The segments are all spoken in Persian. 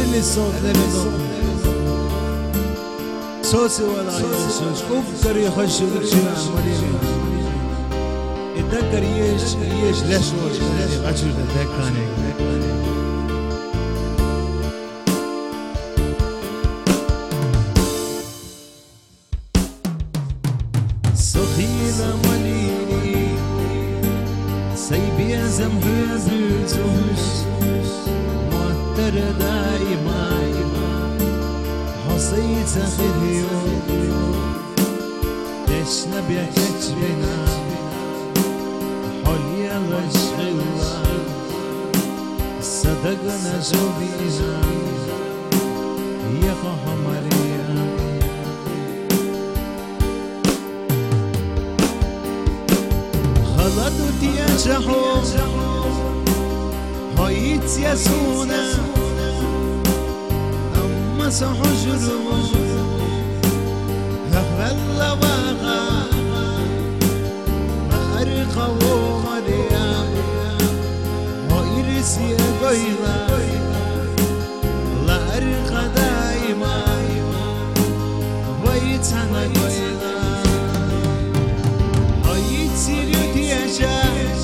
خلي الصوت لنا صوصي ولا يوسوس أفكر يخش الشارع مريم يتذكر يش ليش أشوف تذكرني سخيلة مليني سيبي زمهر بيزوش معتر دائما حصيت خيريو تشنا بيكتش بنا حولي الغشغلة صدقنا جوبينا يا مريم خلطت يا جحوم هايت يا سونا أما سحجرو هفلا واغا ما أرقى ومريم هايرس يا قيلا لا أرقى دايما ويتانا قيلا سيريوت ياشا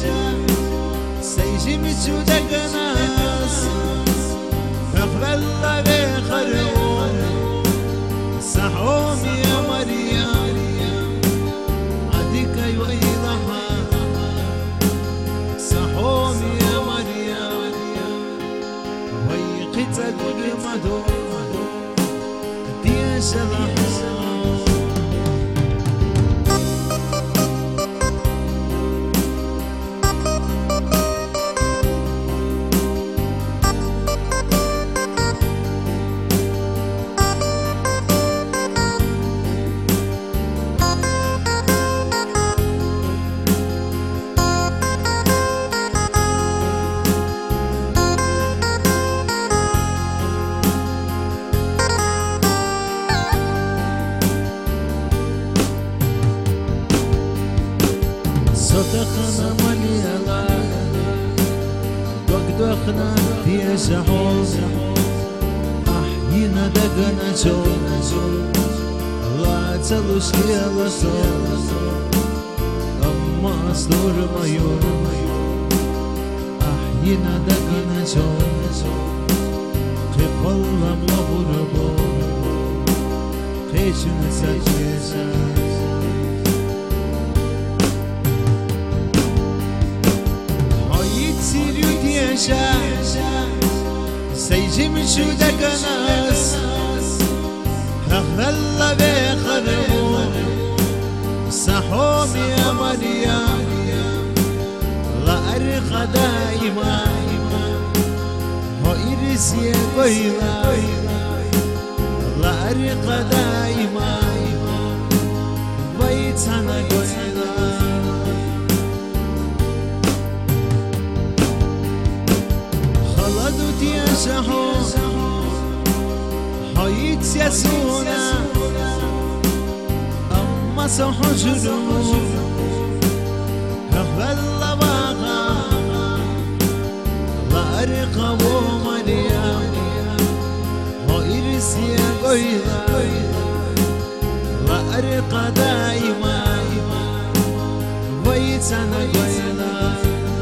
سيجي متشودك ناس فقبل الله بخرون صحوم يا مريم عديك يويضها صحوم يا مريم ويقيت كل مدو دياشا لحظة صدقنا مليلا دقدقنا في جحوم أحيينا دقنا جوم لا تلوش يلا صوت أما أصدر ميوم أحيينا دقنا جوم قبل مغربو قيشنا سجيسا سيريوت ياشا سيجي متشودك ناس هفلا بخرون صحوم يا مريم لا أرقى دايما هايرس يا قيلا لا أرقى دايما ويتانا قيلا خلطت يا جحوم هايت يا سونا أما سحجرو هفلا واغا لا أرقى ومريم هايرس يا قيلا لا أرقى دايما ويتانا قيلا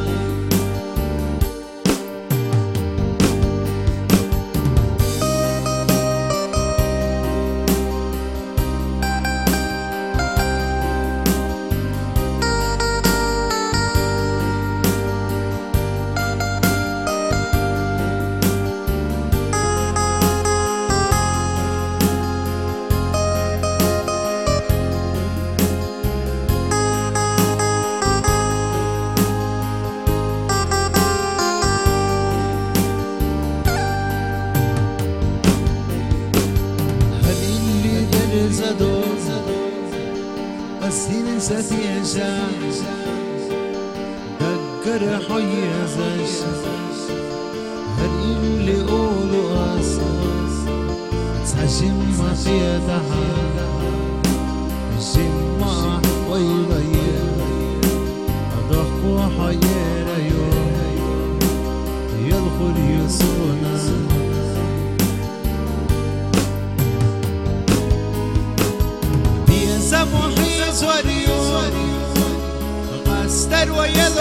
السنين ستيجا دقر حيزش هل اللي قولوا أصاص تحجم ما خيادها جمع ويغير أضخ وحير يوم يدخل يسونا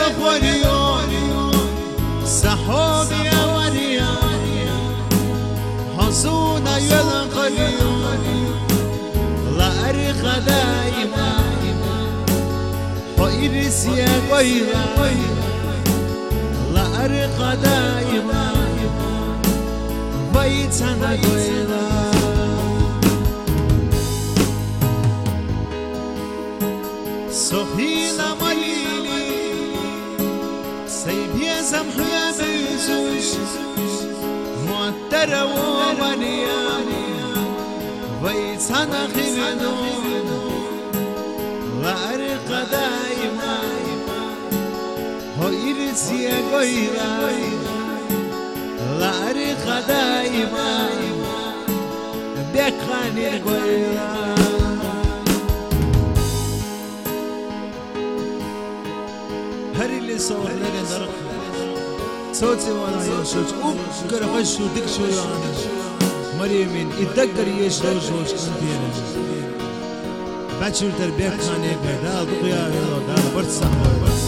خوريون سحابي وريان حصونا يلقليون لا أرخ دايما حيرس يا قيلا لا أرخ دايما بيتنا قيلا سخيلا مليلي سيبيا زمحيا بيزوش معترة ومرياني بيتنا خلنون لا أرق دايما هيرس يا قيلا لا أرق دايما بيكخاني قيلا هري اللي صور لنا درق صوتي وانا يشوش كرخشو دكشو يعني مريمين يتذكر يشوش انتين بچور تربية خانه قدال بقيا يلو دال برد صحوه